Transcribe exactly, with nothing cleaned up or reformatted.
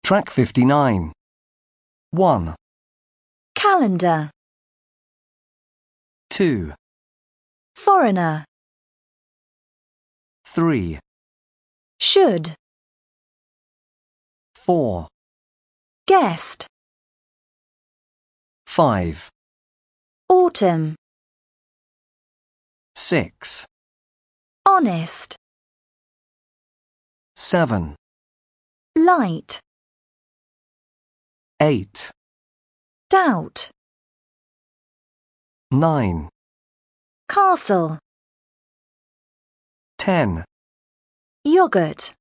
Track fifty-nine. one, Calendar. two, Foreigner. three, Should. four, Guest. five, Autumn. six, Honest. seven, Light. eight, Doubt. nine, Castle. ten. Yogurt.